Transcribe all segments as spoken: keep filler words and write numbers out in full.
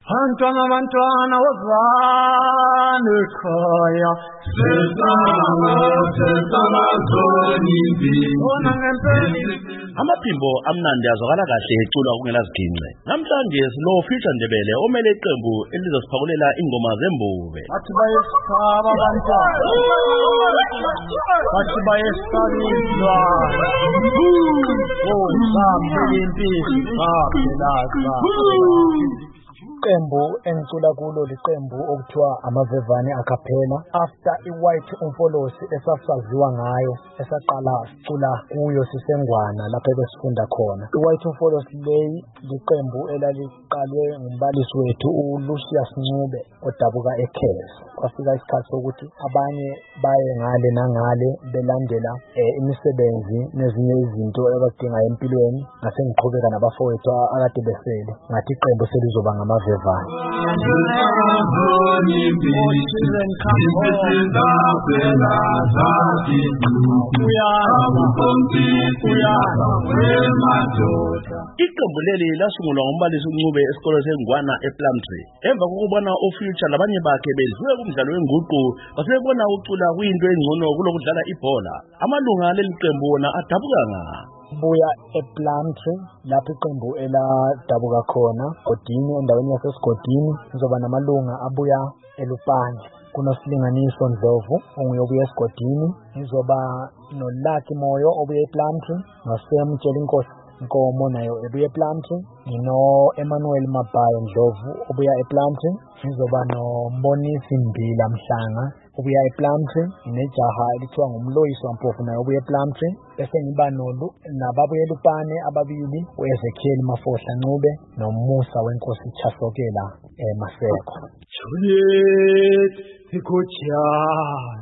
Bantwana bantwana wozani ekhaya sesama sesama zonimbi bona ngempela Amaphimbo amnandi azwakala kahle eculwa kungela zigince. Namhlanje silo Future Ndebele omele iqembu elizosiphakulela ingoma zembube. bathi bayesaba bantwana bathi bayesabizwa oh sambe impisi saphelaza Iqembu engicula kulo liqembu okuthiwa amavevane akaphela after iWhite Umfolosi esasaziwa ngayo esaqala sicula kuyo sisengwana lapho besifunda khona iWhite Umfolosi leyi liqembu elaliqalwe ngumbalisi wethu uLucius Ncube odabuka eKhezi kwafika isikhathi sokuthi abanye baye ngale nangale belandela imisebenzi nezinye izinto abadinga empilweni ngase ngiqhubeka nabafowethu akade besele ngathi iqembu selizoba ngama Vevane. Iqembu leli lasungulwa ngumbalisi uNcube esikole seNgwana ePlumtree. Emva kokubona uFuture labanye bakhe bedlule kumdlalo wenguqu basebona ucula kuyinto engcono kulokudlala ibhola. Amalunga leli qembu wona adabuka nga buya ePlumtree lapho iqembu eladabuka khona Godini endaweni yaseSigodini ngizoba namalunga abuya eLupane kunosilinganiso Ndlovu onguyobuya eSigodini ngizoba noLucky Moyo obuya ePlumtree noSemtshela Inkosi Nkomo nayo ebuya ePlumtree ngino Emmanuel Mabhayo Ndlovu obuya ePlumtree ngizoba noMbonisi Mbila Mhlanga obuya ePlumtree nejaha elithiwa ngumloyiswa Mpofu nayo obuya ePlumtree bese ngiba nolu nababuya eLupane ababili uEzekiel Mafohla Ncube noMusa weNkosi Chasokela eMaseko Juliet ikochas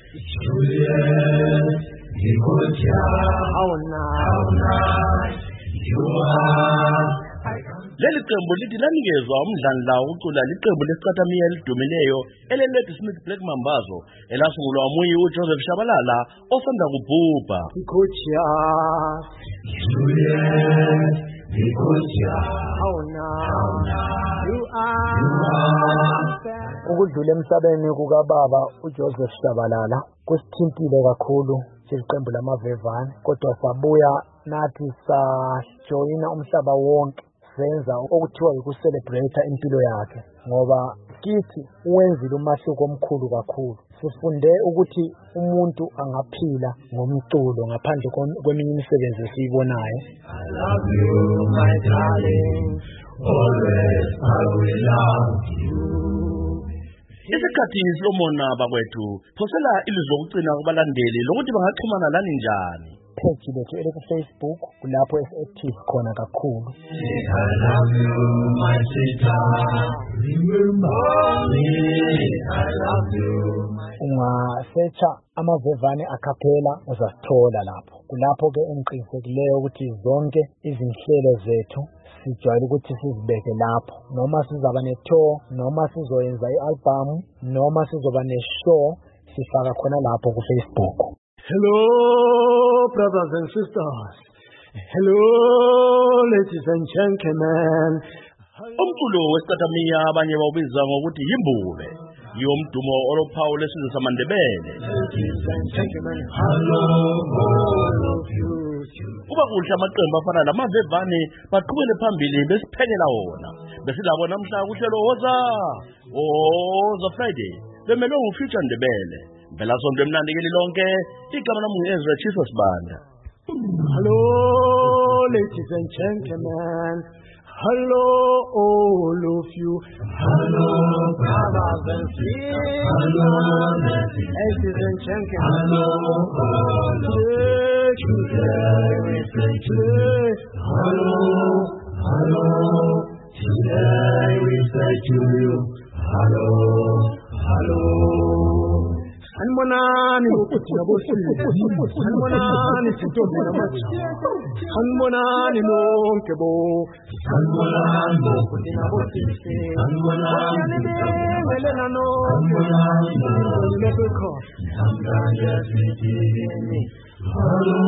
Juliet ikochas how nice how nice you are Leli qembu lithi lanikezwa umdlandla ucula liqembu lesicathamia elidumileyo elelethi Smith Black Mambazo elasungulwa nguye uJoseph Shabalala osanda kubhubha. ikochas Juliet ikochas how nice you are ukudlula emhlabeni kukaBaba uJoseph Shabalala kusithintile kakhulu iqembu lamavevane kodwa sabuya nathi sajoyina umhlaba wonke senza okuthiwa ukuselebrate impilo yakhe ngoba kithi uwenzile umahluko omkhulu kakhulu sifunde ukuthi umuntu angaphila ngomculo ngaphandle kweminye imisebenzi esiyibonayo I love you my darling always I will love you Isikhathi silomona bakwethu phosela ilizwe lokucina kubalandeli lokuthi bangaxhumana lani njani page lethu eliku Facebook kulapho esi-active khona kakhulu I love you my sweetheart remember me I love you ungasearcha amavevane akaphela uzasithola lapho kulapho ke engiqinisekileyo ukuthi zonke izinhlelo zethu sijwayele ukuthi sizibeke lapho noma sizaba ne-tour noma sizoyenza i-album noma sizoba ne-show sifaka khona lapho ku-Facebook. Hello brothers and sisters, hello ladies and gentlemen. Umculo wesicathamia abanye bawubiza ngokuthi yimbube yomdumo olophawu lesizwe samaNdebele. Ladies and gentlemen, hello all of you. Kuba kuhle amaqembu afana lamavevane baqhubele phambili besiphekela wona besilabo namhla kuhlelo woza woza Friday bemelo uFuture Ndebele phela sonto emnandi ke lonke igama lami uEzra Jesus Banda. Hello ladies and gentlemen, hello all of you, hello brothers and sisters, hello ladies and gentlemen, hello all of you today we say today hello hello today we say to you hello hello Hanmonani ukuthi nabosisi Hanmonani sitombe namachi Hanmonani lonke bo Hanmonani ukuthi nabosisi Hanmonani welena no Hanmonani lebeko Namdanya sitini Hello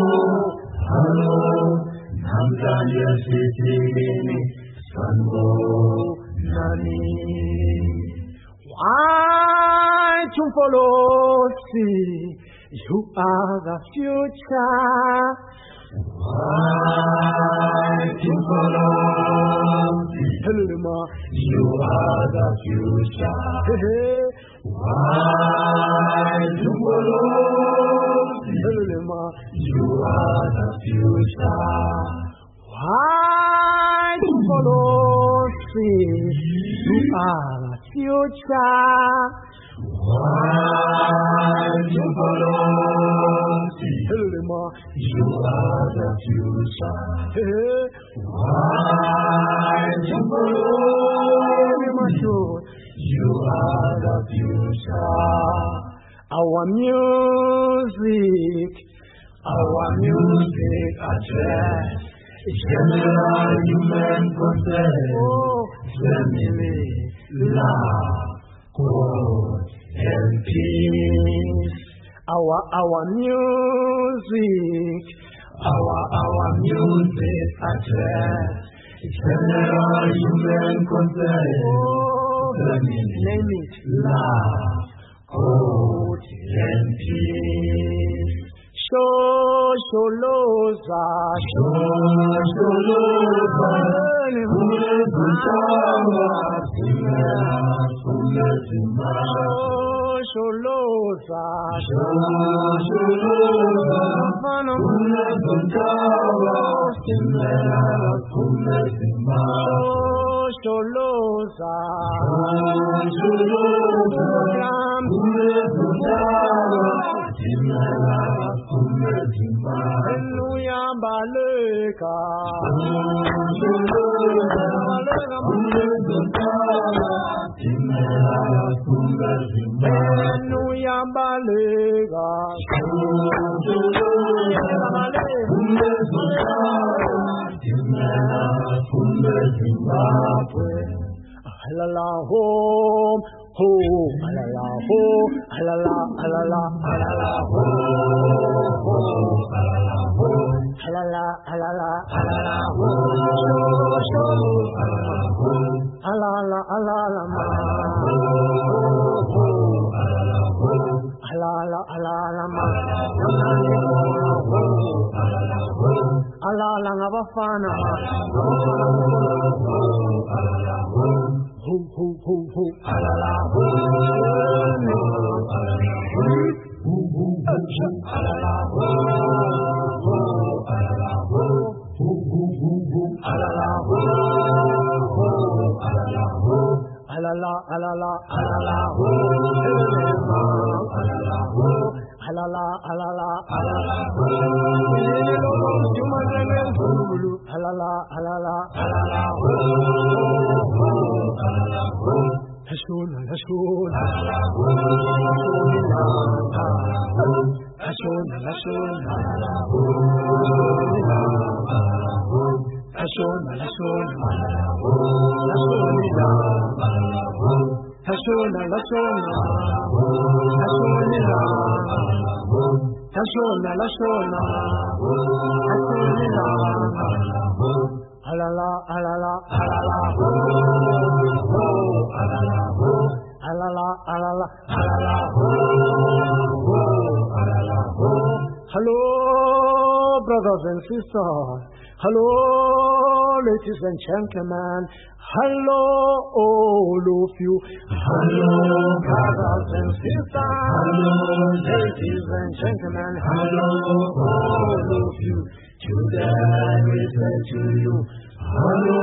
Hello Namdanya sitini Sango nani. Why to follow? See, you are the future. Why to follow? Hello, you are the future. Why to follow? Hello, you are the future. Why to follow? See, you are the future. Why to follow? Hello, you are the future. Why to follow? You are the future. Our music, our music address. General human concern. Oh, family, love, God, and peace. Our our music, our our music address. General human concern. Oh, family, name it, love, God, and peace. Shosholoza, Shosholoza, Kulezuntawa, Shosholoza, Shosholoza, Kulezuntawa, Shosholoza, Shosholoza, Kulezuntawa, Hallelujah, Baleka. Hallelujah, Baleka. Halala home, home, halala home, halala, halala, halala home, home, halala home, halala, halala, halala home, halala home, halala, halala ma, halala, halala ma, halala ngabafana. Ho ho ho ho, alala ho, alala ho, ho ho ho, alala ho, ho alala ho, ho ho ho, alala ho, ho alala ho, alala alala alala ho, alala ho, alala alala alala ho, alala alala alala ho. Hashona, Hashona, Hashona, Hashona, Hashona, Hashona, Hashona, Hashona, Hashona, alala, alala, alala, ho, ho, alala, ho, alala, alala, alala, ho, ho, alala, ho. Hello, brothers and sisters. Hello, ladies and gentlemen. Hello, all of you. Hello, brothers and sisters. Hello, ladies and gentlemen. Hello, all of you. Today we say to you, hello,